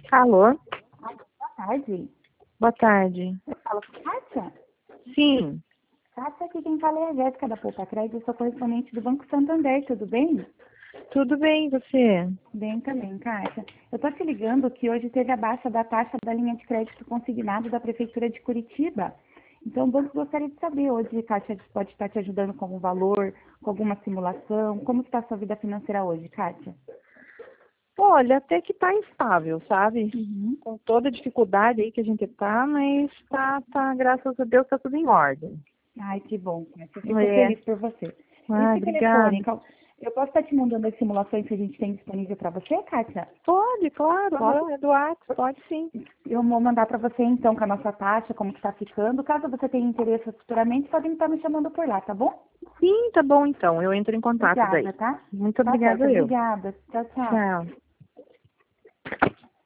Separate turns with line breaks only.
Alô?
Boa tarde.
Boa tarde.
Eu falo com a Kátia?
Sim,
Kátia, aqui quem fala é a Jéssica da Poupa Crédito, eu sou correspondente do Banco Santander, tudo bem?
tudo bem, e você?
Bem também, Kátia. Eu tô te ligando que hoje teve a baixa da taxa da linha de crédito consignado da Prefeitura de Curitiba. Então, o banco gostaria de saber hoje, Kátia, pode estar te ajudando com algum valor, com alguma simulação. Como está a sua vida financeira hoje, Kátia?
Olha, até que tá estável, sabe?
Uhum.
Com toda a dificuldade aí que a gente tá, mas graças a Deus, tá tudo em ordem.
Ai, que bom, Kátia. Eu fico
É.
feliz por você.
Ah,
Esse telefone,
obrigada.
eu posso estar te mandando as simulações que a gente tem disponível para você, Kátia?
Pode, claro,
Posso?
aham, Eduardo, pode sim.
Eu vou mandar para você então com a nossa taxa, como que está ficando. Caso você tenha interesse futuramente, podem estar me chamando por lá, tá bom?
Sim, tá bom então, eu entro em contato daí.
Obrigada, tá?
Muito
Tá certo,
obrigada eu.
obrigada. Tchau, tchau.
Tchau.